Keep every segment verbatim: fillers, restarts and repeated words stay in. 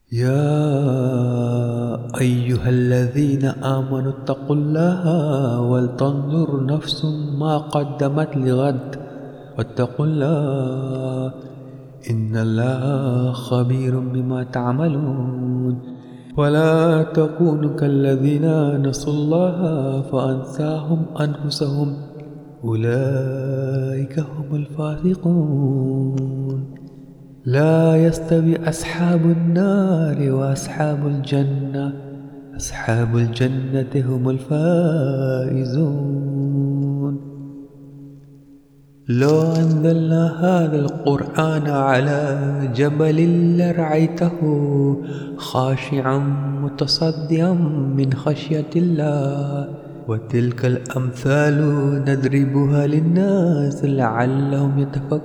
يا أيها الذين آمنوا اتقوا الله ولتنظر نفس ما قدمت لغد واتقوا الله إن الله خبير بما تعملون. ولا تكونوا كالذين نسوا الله فأنساهم أنفسهم أولئك هم الفاسقون. لا يستوي أصحاب النار وأصحاب الجنة أصحاب الجنة هم الفائزون. لو أنزلنا هذا القرآن على جبل لرأيته خاشعا متصدعا من خشية الله وتلك الأمثال نضربها للناس لعلهم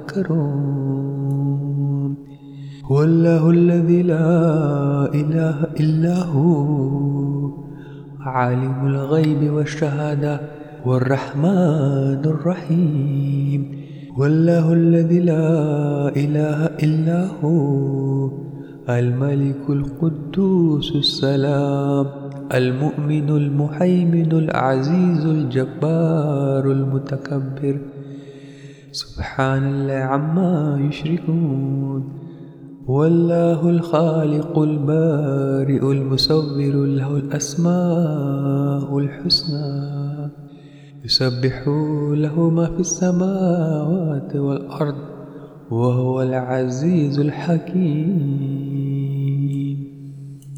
يتفكرون. هو الله الذي لا إله إلا هو عالم الغيب والشهادة والرحمن الرحيم. والله الذي لا إله إلا هو الملك القدوس السلام المؤمن المهيمن العزيز الجبار المتكبر سبحان الله عما يشركون. والله الخالق البارئ المصور له الأسماء الحسنى يسبح له ما في السماوات والأرض وهو العزيز الحكيم.